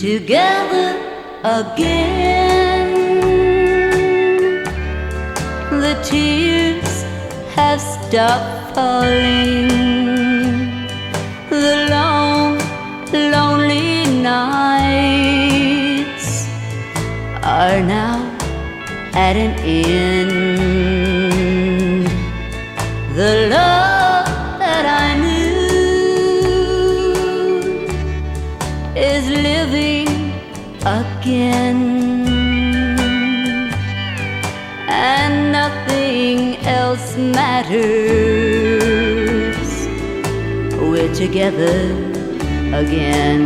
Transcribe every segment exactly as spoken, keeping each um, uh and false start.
together again. The tears have stopped falling. The long, lonely nights are now at an end. The love that I knew is living again, and nothing else matters. We're together again.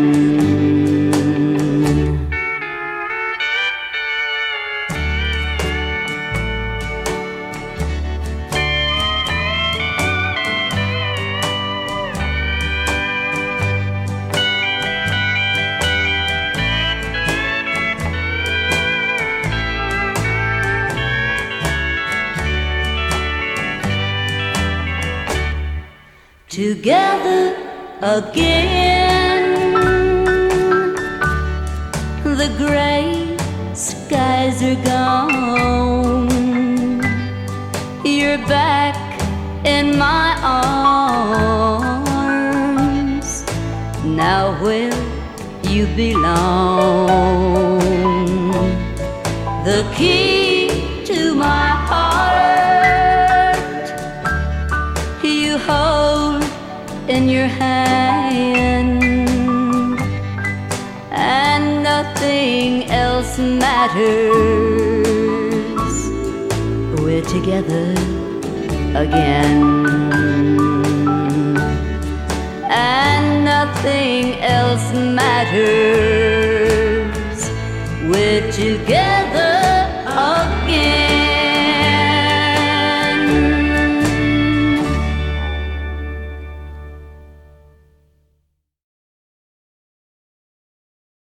Together again. The gray skies are gone. You're back in my arms. Now where you belong. The key to my heart you hold in your hand, and nothing else matters. We're together again, and nothing else matters. We're together